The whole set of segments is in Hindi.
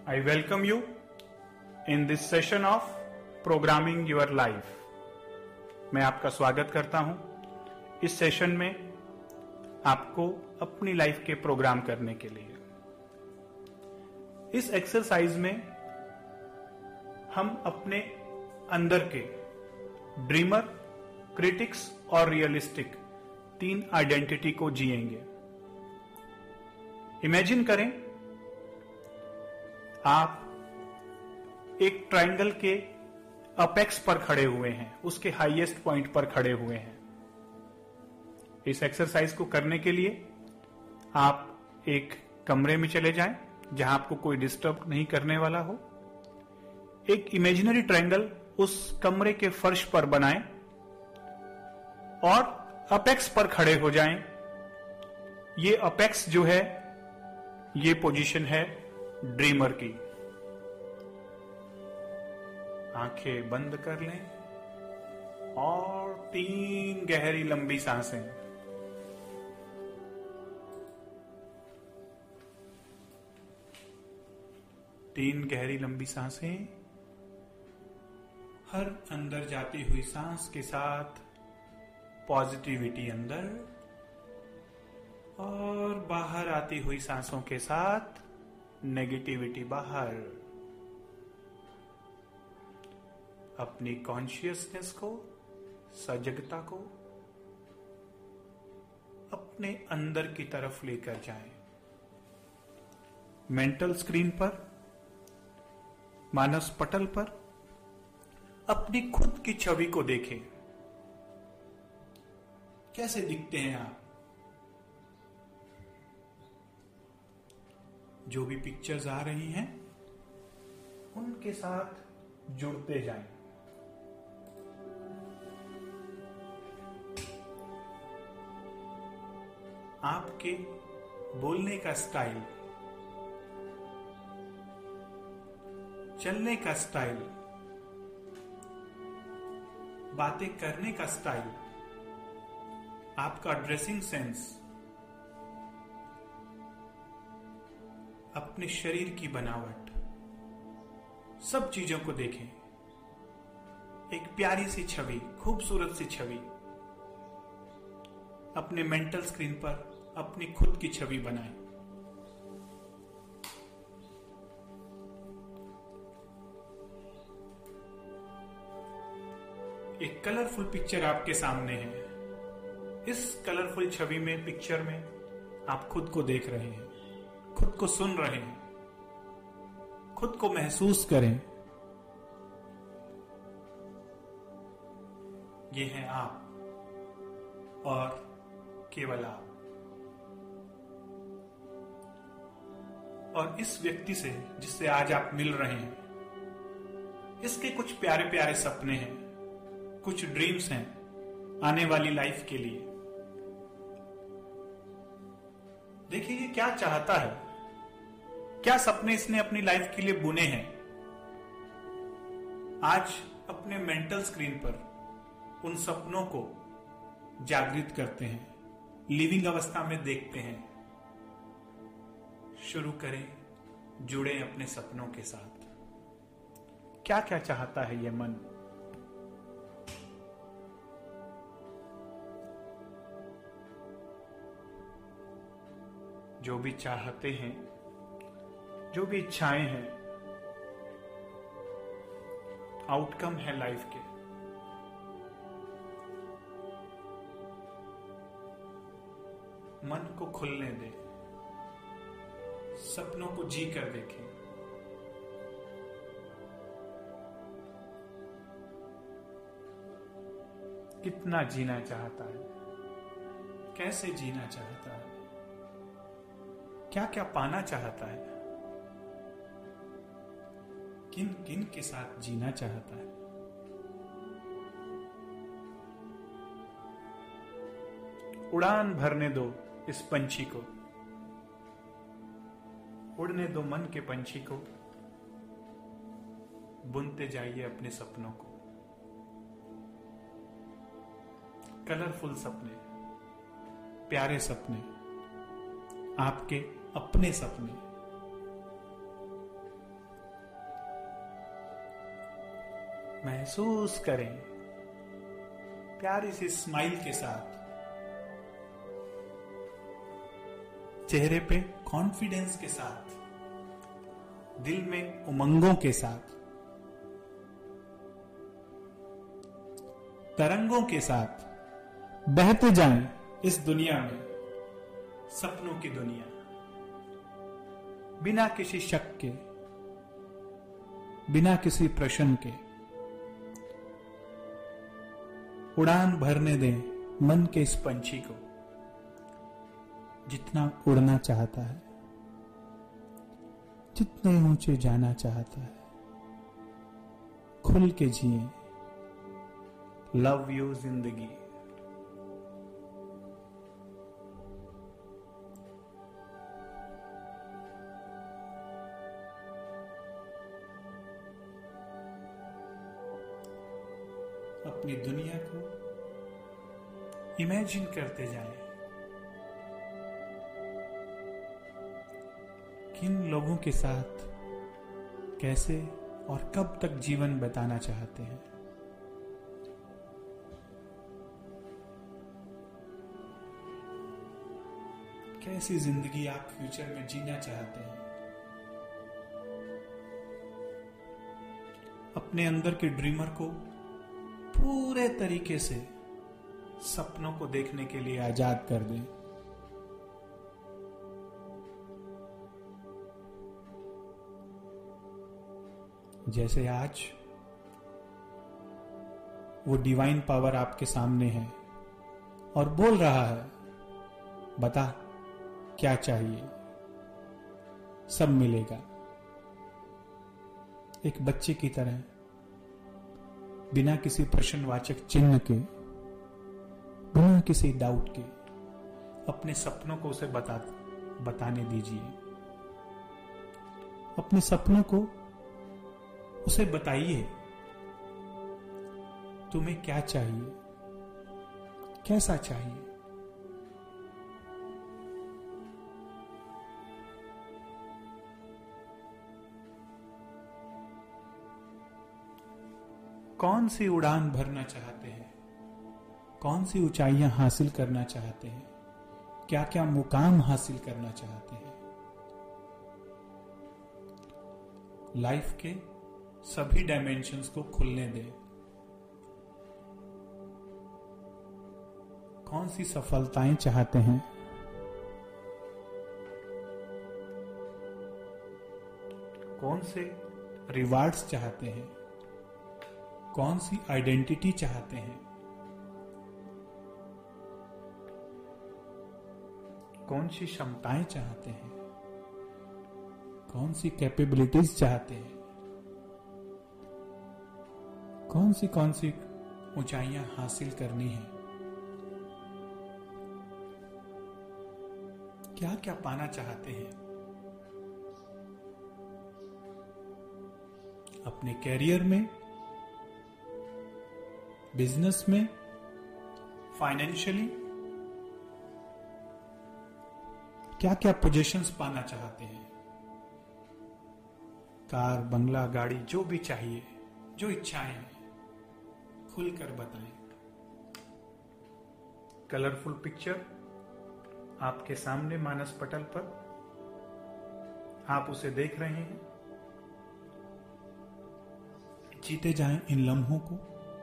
I welcome you in this session of Programming Your Life. मैं आपका स्वागत करता हूं इस सेशन में आपको अपनी लाइफ के प्रोग्राम करने के लिए। इस एक्सरसाइज में हम अपने अंदर के ड्रीमर, क्रिटिक्स और रियलिस्टिक 3 आइडेंटिटी को जिएंगे। इमेजिन करें आप एक ट्रायंगल के अपेक्स पर खड़े हुए हैं, उसके हाईएस्ट पॉइंट पर खड़े हुए हैं। इस एक्सरसाइज को करने के लिए आप एक कमरे में चले जाएं जहां आपको कोई डिस्टर्ब नहीं करने वाला हो। एक इमेजिनरी ट्रायंगल उस कमरे के फर्श पर बनाएं और अपेक्स पर खड़े हो जाएं। ये अपेक्स जो है, ये पोजीशन है ड्रीमर की। आंखें बंद कर लें और 3 गहरी लंबी सांसें। तीन गहरी लंबी सांसें। हर अंदर जाती हुई सांस के साथ पॉजिटिविटी अंदर और बाहर आती हुई सांसों के साथ नेगेटिविटी बाहर। अपनी कॉन्शियसनेस को, सजगता को अपने अंदर की तरफ लेकर जाएं। मेंटल स्क्रीन पर, मानस पटल पर अपनी खुद की छवि को देखें। कैसे दिखते हैं आप? जो भी पिक्चर्स आ रही हैं उनके साथ जुड़ते जाएं। आपके बोलने का स्टाइल, चलने का स्टाइल, बातें करने का स्टाइल, आपका ड्रेसिंग सेंस, अपने शरीर की बनावट, सब चीजों को देखें। एक प्यारी सी छवि, खूबसूरत सी छवि अपने मेंटल स्क्रीन पर अपनी खुद की छवि बनाएं। एक कलरफुल पिक्चर आपके सामने है। इस कलरफुल छवि में, पिक्चर में आप खुद को देख रहे हैं, खुद को सुन रहे हैं, खुद को महसूस करें। ये है आप और केवल आप। और इस व्यक्ति से जिससे आज आप मिल रहे हैं, इसके कुछ प्यारे प्यारे सपने हैं, कुछ ड्रीम्स हैं आने वाली लाइफ के लिए। देखिए ये क्या चाहता है, क्या सपने इसने अपनी लाइफ के लिए बुने हैं। आज अपने मेंटल स्क्रीन पर उन सपनों को जागृत करते हैं, लिविंग अवस्था में देखते हैं। शुरू करें, जुड़े अपने सपनों के साथ। क्या क्या चाहता है ये मन? जो भी चाहते हैं, जो भी इच्छाएं हैं, आउटकम है लाइफ के। मन को खुलने दें, सपनों को जी कर देखें। कितना जीना चाहता है, कैसे जीना चाहता है, क्या क्या पाना चाहता है, किन किन के साथ जीना चाहता है। उड़ान भरने दो इस पंछी को, उड़ने दो मन के पंछी को, बुनते जाइए अपने सपनों को। कलरफुल सपने, प्यारे सपने, आपके अपने सपने। महसूस करें प्यारी सी स्माइल के साथ, चेहरे पे कॉन्फिडेंस के साथ, दिल में उमंगों के साथ, तरंगों के साथ बहते जाएं इस दुनिया में, सपनों की दुनिया, बिना किसी शक के, बिना किसी प्रश्न के। उड़ान भरने दें मन के इस पंछी को, जितना उड़ना चाहता है, जितने ऊंचे जाना चाहता है, खुल के जिए। लव यू जिंदगी। अपनी दुनिया को इमेजिन करते जाएं। किन लोगों के साथ कैसे और कब तक जीवन बिताना चाहते हैं। कैसी जिंदगी आप फ्यूचर में जीना चाहते हैं। अपने अंदर के ड्रीमर को पूरे तरीके से सपनों को देखने के लिए आजाद कर दें। जैसे आज वो डिवाइन पावर आपके सामने है और बोल रहा है, बता क्या चाहिए, सब मिलेगा। एक बच्चे की तरह बिना किसी प्रश्नवाचक चिन्ह के, बिना किसी डाउट के अपने सपनों को उसे बताने दीजिए। अपने सपनों को उसे बताइए, तुम्हें क्या चाहिए, कैसा चाहिए। कौन सी उड़ान भरना चाहते हैं, कौन सी ऊंचाइयां हासिल करना चाहते हैं, क्या क्या मुकाम हासिल करना चाहते हैं। लाइफ के सभी डायमेंशंस को खुलने दें। कौन सी सफलताएं चाहते हैं, कौन से रिवार्ड्स चाहते हैं, कौन सी आइडेंटिटी चाहते हैं, कौन सी क्षमताएं चाहते हैं, कौन सी कैपेबिलिटीज चाहते हैं, कौन सी ऊंचाइयां हासिल करनी है, क्या क्या पाना चाहते हैं। अपने कैरियर में, बिजनेस में, फाइनेंशियली क्या क्या पोजीशंस पाना चाहते हैं। कार, बंगला, गाड़ी, जो भी चाहिए, जो इच्छाएं हैं, खुलकर बताएं। कलरफुल पिक्चर आपके सामने मानस पटल पर, आप उसे देख रहे हैं। जीते जाएं इन लम्हों को।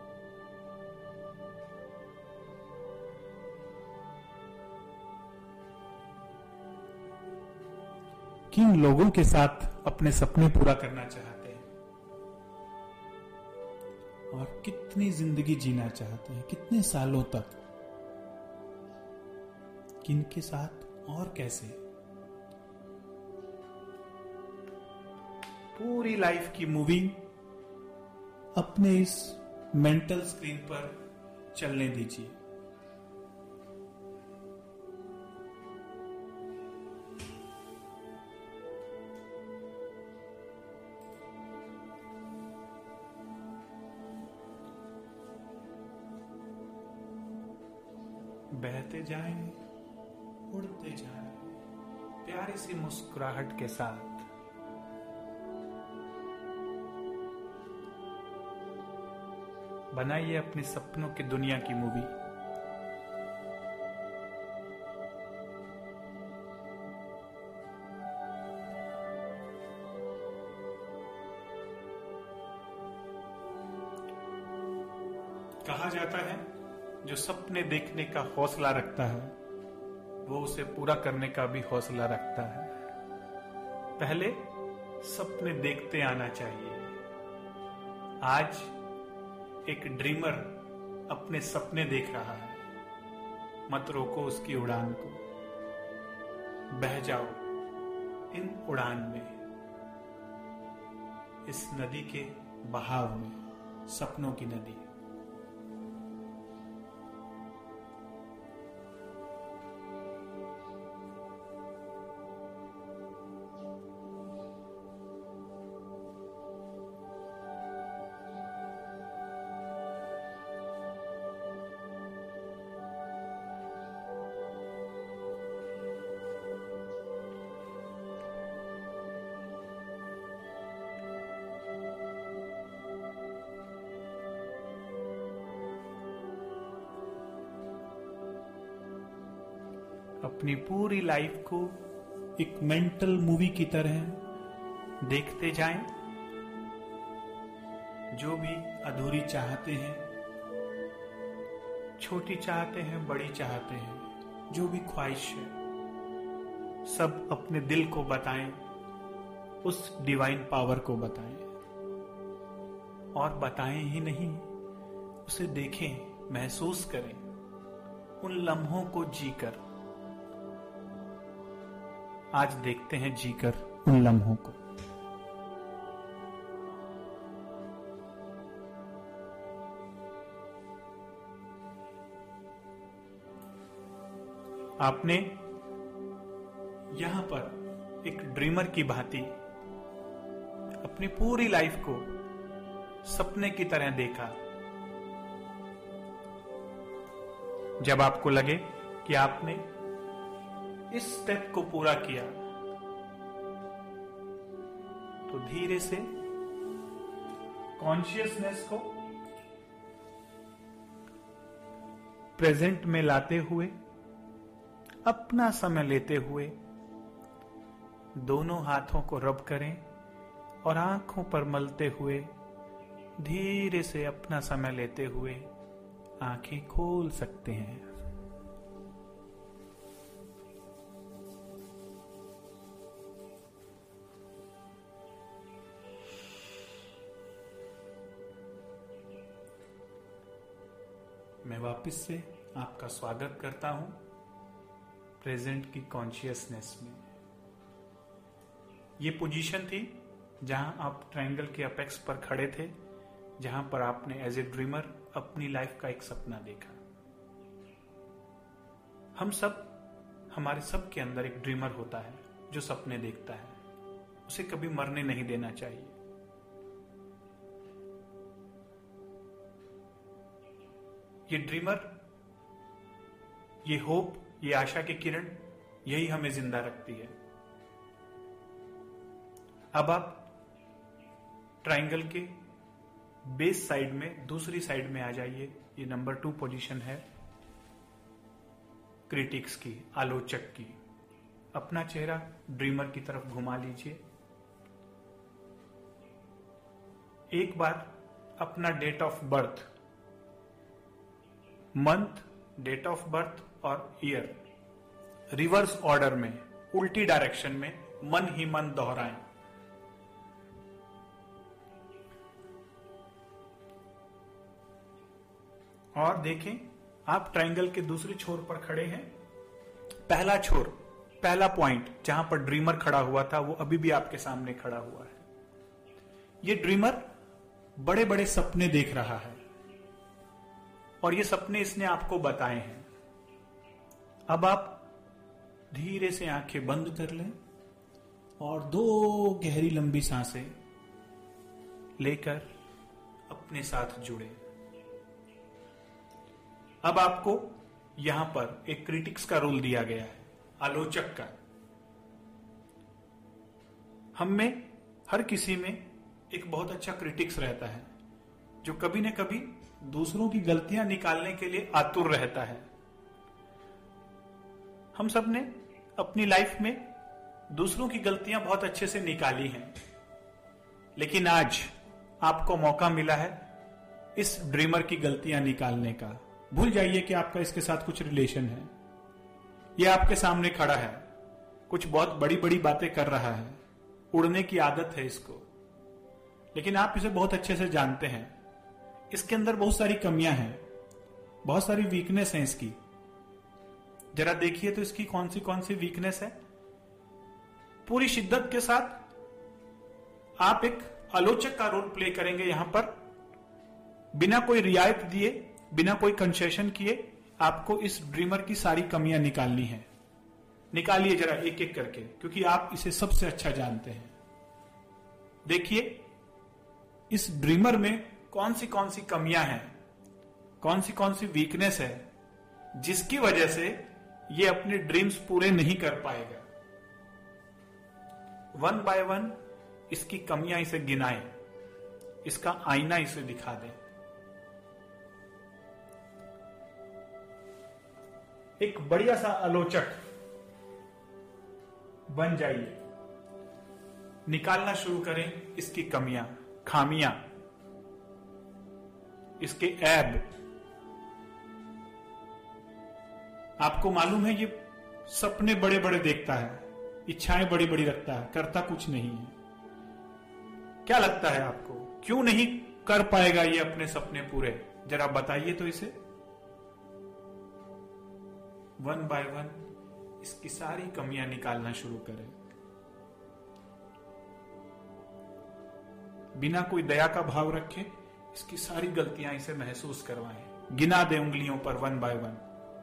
किन लोगों के साथ अपने सपने पूरा करना चाहते हैं और कितनी जिंदगी जीना चाहते हैं, कितने सालों तक, किन के साथ और कैसे। पूरी लाइफ की मूवी अपने इस मेंटल स्क्रीन पर चलने दीजिए। बहते जाएं, उड़ते जाएं, प्यारी सी मुस्कुराहट के साथ। बनाइए अपने सपनों की दुनिया की मूवी। कहा जाता है जो सपने देखने का हौसला रखता है वो उसे पूरा करने का भी हौसला रखता है। पहले सपने देखते आना चाहिए। आज एक ड्रीमर अपने सपने देख रहा है, मत रोको उसकी उड़ान को, बह जाओ इन उड़ान में, इस नदी के बहाव में, सपनों की नदी। अपनी पूरी लाइफ को एक मेंटल मूवी की तरह देखते जाएं। जो भी अधूरी चाहते हैं, छोटी चाहते हैं, बड़ी चाहते हैं, जो भी ख्वाहिश है, सब अपने दिल को बताएं, उस डिवाइन पावर को बताएं। और बताएं ही नहीं, उसे देखें, महसूस करें, उन लम्हों को जीकर। आज देखते हैं जीकर उन लम्हों को। आपने यहां पर एक ड्रीमर की भांति अपनी पूरी लाइफ को सपने की तरह देखा। जब आपको लगे कि आपने इस स्टेप को पूरा किया, तो धीरे से कॉन्शियसनेस को प्रेजेंट में लाते हुए, अपना समय लेते हुए, दोनों हाथों को रब करें और आंखों पर मलते हुए धीरे से अपना समय लेते हुए आंखें खोल सकते हैं। मैं वापस से आपका स्वागत करता हूं प्रेजेंट की कॉन्शियसनेस में। ये पोजीशन थी जहां आप ट्रायंगल के अपेक्स पर खड़े थे, जहां पर आपने एज ए ड्रीमर अपनी लाइफ का एक सपना देखा। हम सब, हमारे सब के अंदर एक ड्रीमर होता है जो सपने देखता है। उसे कभी मरने नहीं देना चाहिए। ये ड्रीमर, ये होप, ये आशा की किरण, यही हमें जिंदा रखती है। अब आप ट्रायंगल के बेस साइड में, दूसरी साइड में आ जाइए। ये नंबर 2 पोजीशन है क्रिटिक्स की, आलोचक की। अपना चेहरा ड्रीमर की तरफ घुमा लीजिए। एक बार अपना date of birth, month, date of birth और ईयर रिवर्स ऑर्डर में, उल्टी डायरेक्शन में मन ही मन दोहराएं। और देखें, आप ट्रायंगल के दूसरे छोर पर खड़े हैं। पहला छोर, पहला पॉइंट जहां पर ड्रीमर खड़ा हुआ था, वो अभी भी आपके सामने खड़ा हुआ है। ये ड्रीमर बड़े बड़े सपने देख रहा है और ये सपने इसने आपको बताए हैं। अब आप धीरे से आंखें बंद कर लें और 2 गहरी लंबी सांसें लेकर अपने साथ जुड़े। अब आपको यहां पर एक क्रिटिक्स का रोल दिया गया है, आलोचक का। हम में, हर किसी में एक बहुत अच्छा क्रिटिक्स रहता है जो कभी न कभी दूसरों की गलतियां निकालने के लिए आतुर रहता है। हम सब ने अपनी लाइफ में दूसरों की गलतियां बहुत अच्छे से निकाली हैं, लेकिन आज आपको मौका मिला है इस ड्रीमर की गलतियां निकालने का। भूल जाइए कि आपका इसके साथ कुछ रिलेशन है। यह आपके सामने खड़ा है, कुछ बहुत बड़ी बड़ी बातें कर रहा है, उड़ने की आदत है इसको, लेकिन आप इसे बहुत अच्छे से जानते हैं। इसके अंदर बहुत सारी कमियां हैं, बहुत सारी वीकनेस है इसकी। जरा देखिए तो इसकी कौन सी वीकनेस है। पूरी शिद्दत के साथ आप एक आलोचक का रोल प्ले करेंगे यहां पर, बिना कोई रियायत दिए, बिना कोई कंसेशन किए। आपको इस ड्रीमर की सारी कमियां निकालनी है। निकालिए जरा एक एक करके, क्योंकि आप इसे सबसे अच्छा जानते हैं। देखिए इस ड्रीमर में कौन सी कमियां हैं, कौन सी वीकनेस है, जिसकी वजह से ये अपने ड्रीम्स पूरे नहीं कर पाएगा। वन बाय वन इसकी कमियां इसे गिनाएं, इसका आईना इसे दिखा दें। एक बढ़िया सा आलोचक बन जाइए। निकालना शुरू करें इसकी कमियां, खामियां, इसके ऐब। आपको मालूम है ये सपने बड़े बड़े देखता है, इच्छाएं बड़ी बड़ी रखता है, करता कुछ नहीं है। क्या लगता है आपको, क्यों नहीं कर पाएगा ये अपने सपने पूरे? जरा बताइए तो इसे। वन बाय वन इसकी सारी कमियां निकालना शुरू करें, बिना कोई दया का भाव रखे। इसकी सारी गलतियां इसे महसूस करवाएं, गिना दे उंगलियों पर वन बाय वन।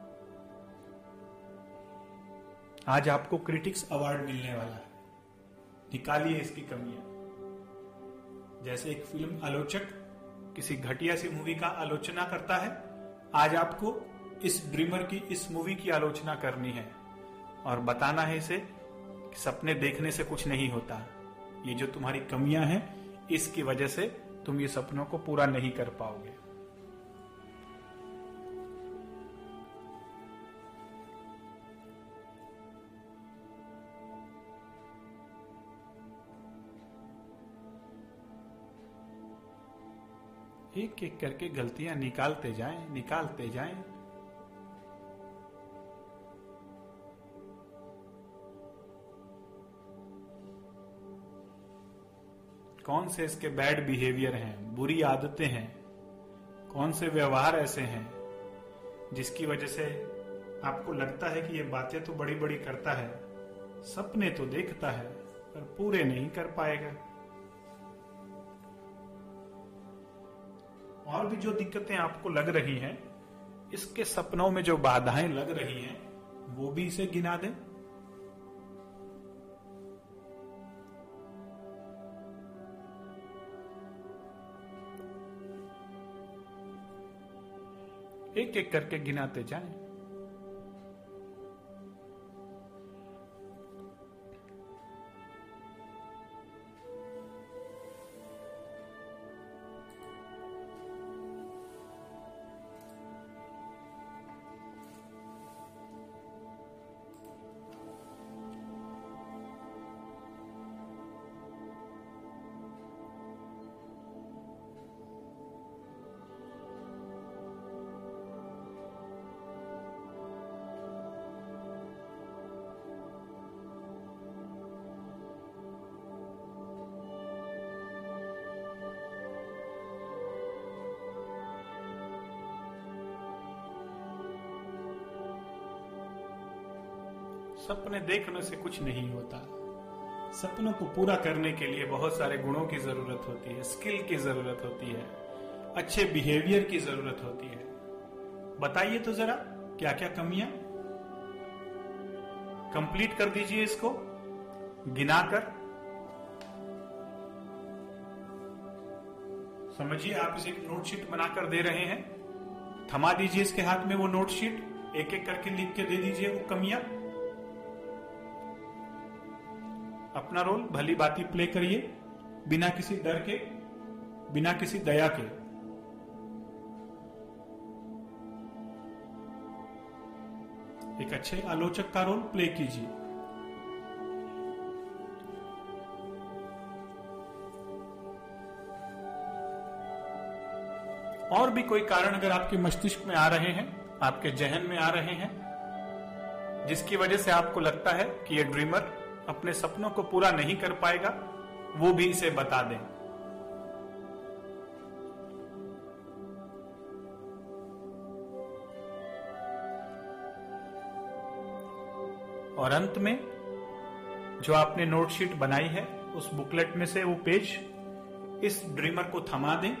आज आपको क्रिटिक्स अवार्ड मिलने वाला है। निकालिए इसकी कमियां। जैसे एक फिल्म आलोचक किसी घटिया सी मूवी का आलोचना करता है, आज आपको इस ड्रीमर की, इस मूवी की आलोचना करनी है और बताना है इसे कि सपने देखने से कुछ नहीं होता। ये जो तुम्हारी कमियां हैं, इसकी वजह से तुम ये सपनों को पूरा नहीं कर पाओगे। एक एक करके गलतियां निकालते जाएं, निकालते जाएं। कौन से इसके बैड बिहेवियर हैं, बुरी आदतें हैं, कौन से व्यवहार ऐसे हैं जिसकी वजह से आपको लगता है कि ये बातें तो बड़ी बड़ी करता है, सपने तो देखता है पर पूरे नहीं कर पाएगा। और भी जो दिक्कतें आपको लग रही हैं, इसके सपनों में जो बाधाएं लग रही हैं, वो भी इसे गिना दें। एक एक करके गिनाते जाएं। सपने देखने से कुछ नहीं होता। सपनों को पूरा करने के लिए बहुत सारे गुणों की जरूरत होती है, स्किल की जरूरत होती है, अच्छे बिहेवियर की जरूरत होती है। बताइए तो जरा क्या क्या कमियां। कंप्लीट कर दीजिए इसको गिनाकर। समझिए आप इसे एक नोटशीट बनाकर दे रहे हैं, थमा दीजिए इसके हाथ में वो नोटशीट, एक एक करके लिख के दे दीजिए वो कमियां। अपना रोल भली बाती प्ले करिए, बिना किसी डर के, बिना किसी दया के। एक अच्छे आलोचक का रोल प्ले कीजिए। और भी कोई कारण अगर आपके मस्तिष्क में आ रहे हैं, आपके जहन में आ रहे हैं, जिसकी वजह से आपको लगता है कि ये ड्रीमर अपने सपनों को पूरा नहीं कर पाएगा, वो भी इसे बता दें। और अंत में जो आपने नोटशीट बनाई है उस बुकलेट में से वो पेज इस ड्रीमर को थमा दें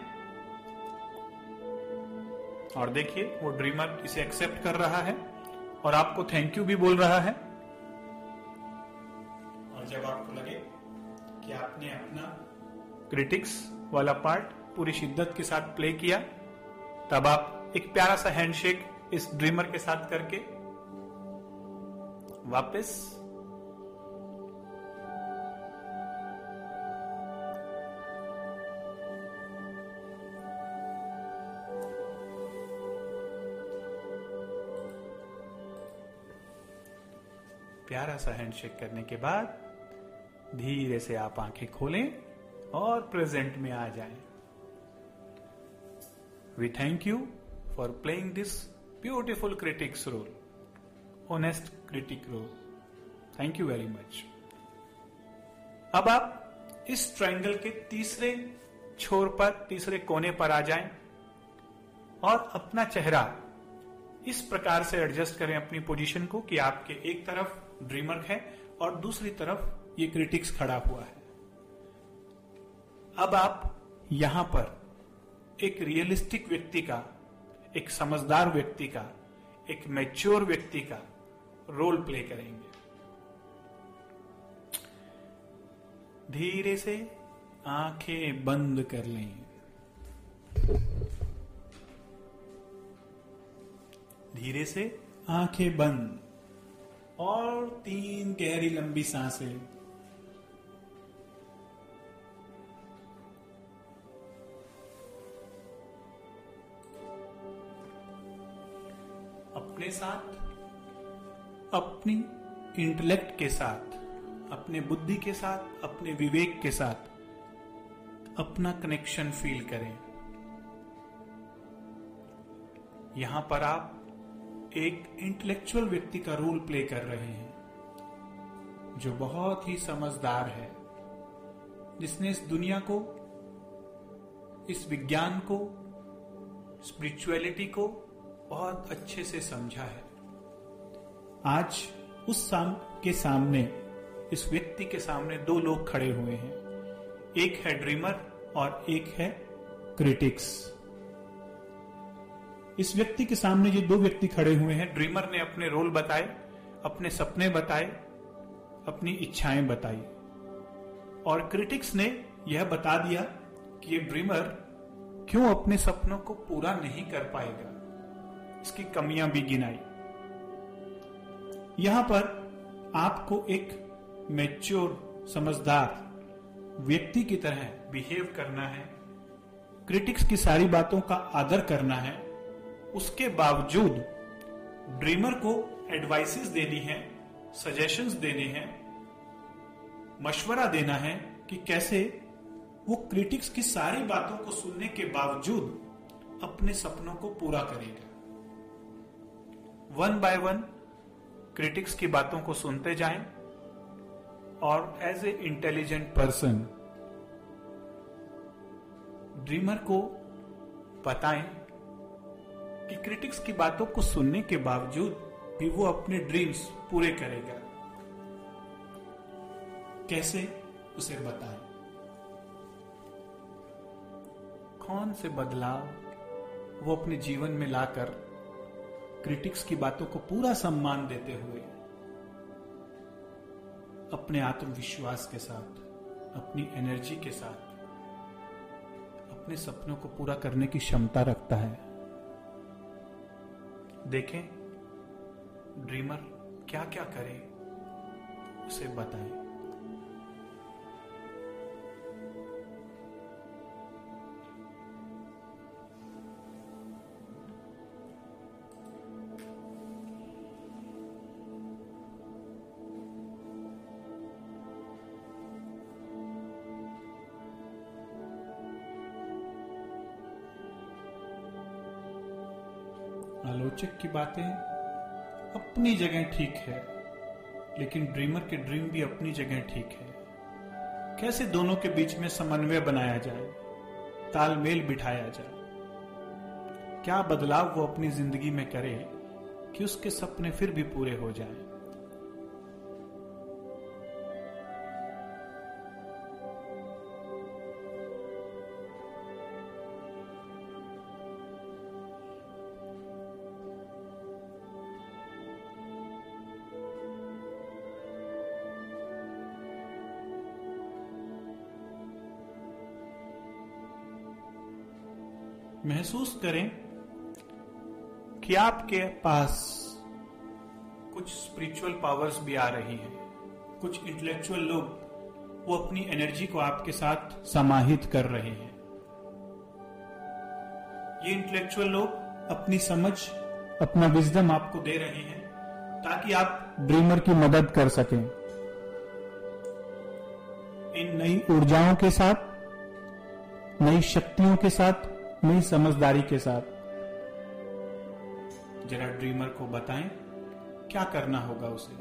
और देखिए वो ड्रीमर इसे एक्सेप्ट कर रहा है और आपको थैंक यू भी बोल रहा है। और जब आपको लगे कि आपने अपना क्रिटिक्स वाला पार्ट पूरी शिद्दत के साथ प्ले किया, तब आप एक प्यारा सा हैंडशेक इस ड्रीमर के साथ करके वापस प्यारा सा हैंडशेक करने के बाद धीरे से आप आंखें खोलें और प्रेजेंट में आ जाएं। We thank you for playing this beautiful critics role, honest critic role. Thank you very much. अब आप इस ट्रायंगल के तीसरे छोर पर, तीसरे कोने पर आ जाएं और अपना चेहरा इस प्रकार से एडजस्ट करें अपनी पोजीशन को कि आपके एक तरफ ड्रीमर है और दूसरी तरफ ये क्रिटिक्स खड़ा हुआ है। अब आप यहां पर एक रियलिस्टिक व्यक्ति का, एक समझदार व्यक्ति का, एक मैच्योर व्यक्ति का रोल प्ले करेंगे। धीरे से आंखें बंद कर लें। धीरे से आंखें बंद और 3 गहरी लंबी सांसें। अपने साथ, अपनी इंटेलेक्ट के साथ, अपने बुद्धि के साथ, अपने विवेक के साथ अपना कनेक्शन फील करें। यहां पर आप एक इंटेलेक्चुअल व्यक्ति का रोल प्ले कर रहे हैं जो बहुत ही समझदार है, जिसने इस दुनिया को, इस विज्ञान को, स्पिरिचुअलिटी को बहुत अच्छे से समझा है। आज उस के सामने, इस व्यक्ति के सामने 2 लोग खड़े हुए हैं, एक है ड्रीमर और एक है क्रिटिक्स। इस व्यक्ति के सामने ये 2 व्यक्ति खड़े हुए हैं। ड्रीमर ने अपने रोल बताए, अपने सपने बताए, अपनी इच्छाएं बताई, और क्रिटिक्स ने यह बता दिया कि ये ड्रीमर क्यों अपने सपनों को पूरा नहीं कर पाएगा, इसकी कमियां भी गिनाई। यहां पर आपको एक मैच्योर, समझदार व्यक्ति की तरह बिहेव करना है, क्रिटिक्स की सारी बातों का आदर करना है, उसके बावजूद ड्रीमर को एडवाइसेस देनी है, सजेशंस देने हैं, मशवरा देना है कि कैसे वो क्रिटिक्स की सारी बातों को सुनने के बावजूद अपने सपनों को पूरा करेगा। 1 बाय 1 क्रिटिक्स की बातों को सुनते जाएं और as a intelligent person dreamer को बताएं कि क्रिटिक्स की बातों को सुनने के बावजूद भी वो अपने ड्रीम्स पूरे करेगा। कैसे, उसे बताएं। कौन से बदलाव वो अपने जीवन में लाकर क्रिटिक्स की बातों को पूरा सम्मान देते हुए अपने आत्मविश्वास के साथ, अपनी एनर्जी के साथ अपने सपनों को पूरा करने की क्षमता रखता है। देखें ड्रीमर क्या क्या करे, उसे बताएं। आलोचक की बातें अपनी जगह ठीक है, लेकिन ड्रीमर के ड्रीम भी अपनी जगह ठीक है। कैसे दोनों के बीच में समन्वय बनाया जाए, तालमेल बिठाया जाए, क्या बदलाव वो अपनी जिंदगी में करे कि उसके सपने फिर भी पूरे हो जाएं। महसूस करें कि आपके पास कुछ स्पिरिचुअल पावर्स भी आ रही हैं। कुछ इंटेलेक्चुअल लोग वो अपनी एनर्जी को आपके साथ समाहित कर रहे हैं। ये इंटेलेक्चुअल लोग अपनी समझ, अपना विजडम आपको दे रहे हैं ताकि आप ड्रीमर की मदद कर सकें। इन नई ऊर्जाओं के साथ, नई शक्तियों के साथ, नई समझदारी के साथ जरा ड्रीमर को बताएं क्या करना होगा उसे।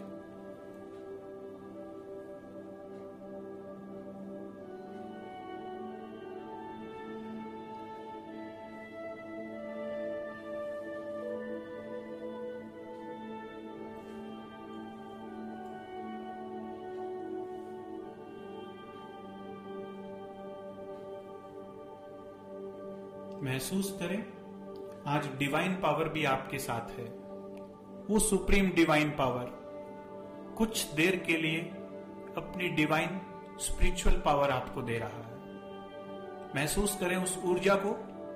महसूस करें आज डिवाइन पावर भी आपके साथ है। वो सुप्रीम डिवाइन पावर कुछ देर के लिए अपनी डिवाइन स्पिरिचुअल पावर आपको दे रहा है। महसूस करें उस ऊर्जा को,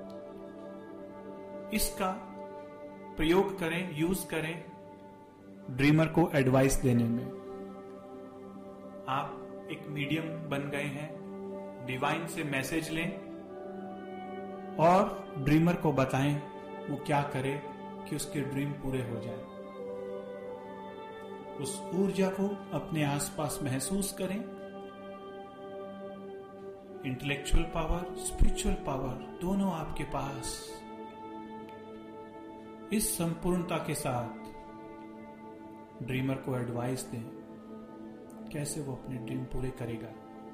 इसका प्रयोग करें, यूज करें ड्रीमर को एडवाइस देने में। आप एक मीडियम बन गए हैं। डिवाइन से मैसेज लें और ड्रीमर को बताएं वो क्या करे कि उसके ड्रीम पूरे हो जाए। उस ऊर्जा को अपने आसपास महसूस करें। इंटेलेक्चुअल पावर, स्पिरिचुअल पावर दोनों आपके पास। इस संपूर्णता के साथ ड्रीमर को एडवाइस दें कैसे वो अपने ड्रीम पूरे करेगा।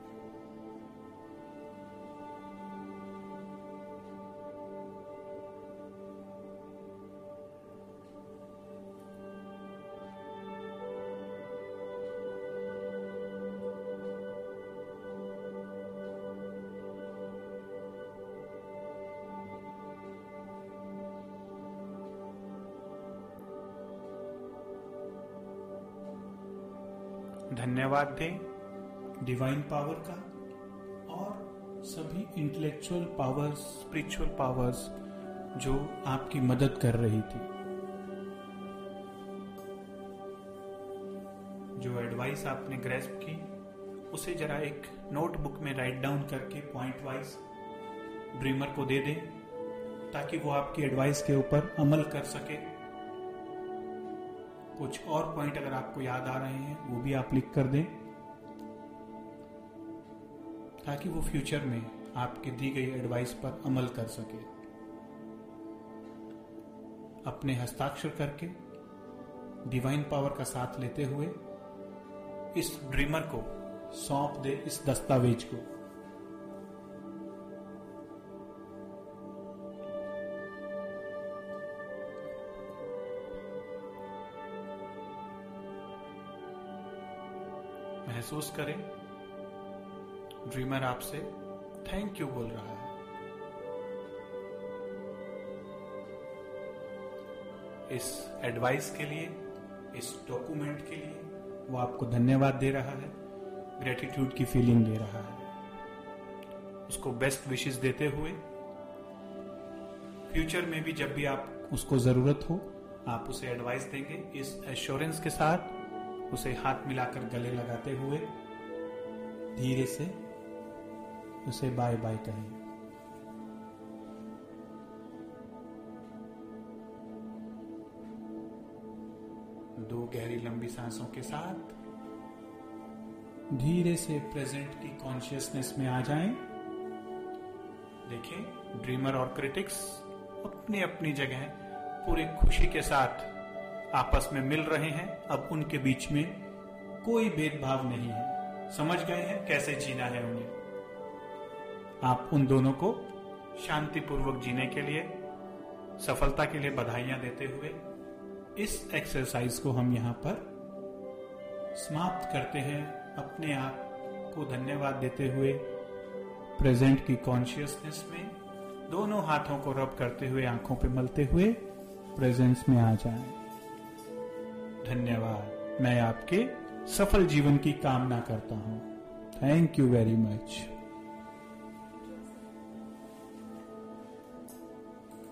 धन्यवाद दें डिवाइन पावर का और सभी इंटेलेक्चुअल पावर्स, स्पिरिचुअल पावर्स जो आपकी मदद कर रही थी। जो एडवाइस आपने ग्रैस्प की उसे जरा एक नोटबुक में राइट डाउन करके पॉइंट वाइज ड्रीमर को दे दें ताकि वो आपकी एडवाइस के ऊपर अमल कर सके। कुछ और पॉइंट अगर आपको याद आ रहे हैं वो भी आप लिख कर दें ताकि वो फ्यूचर में आपकी दी गई एडवाइस पर अमल कर सके। अपने हस्ताक्षर करके डिवाइन पावर का साथ लेते हुए इस ड्रीमर को सौंप दे इस दस्तावेज को। महसूस करें ड्रीमर आपसे थैंक यू बोल रहा है। इस एडवाइस के लिए, इस डॉक्यूमेंट के लिए वो आपको धन्यवाद दे रहा है, ग्रेटिट्यूड की फीलिंग दे रहा है। उसको बेस्ट विशेस देते हुए फ्यूचर में भी जब भी आप उसको जरूरत हो आप उसे एडवाइस देंगे इस एश्योरेंस के साथ। उसे हाथ मिलाकर गले लगाते हुए धीरे से उसे बाय बाय कहें। दो गहरी लंबी सांसों के साथ धीरे से प्रेजेंट की कॉन्शियसनेस में आ जाएं। देखें ड्रीमर और क्रिटिक्स अपनी अपनी जगह पूरी खुशी के साथ आपस में मिल रहे हैं। अब उनके बीच में कोई भेदभाव नहीं है। समझ गए हैं कैसे जीना है उन्हें। आप उन दोनों को शांतिपूर्वक जीने के लिए, सफलता के लिए बधाइयां देते हुए इस एक्सरसाइज को हम यहां पर समाप्त करते हैं। अपने आप को धन्यवाद देते हुए प्रेजेंट की कॉन्शियसनेस में दोनों हाथों को रब करते हुए, आंखों पे मलते हुए प्रेजेंस में आ जाएं। धन्यवाद। मैं आपके सफल जीवन की कामना करता हूं। Thank you very much.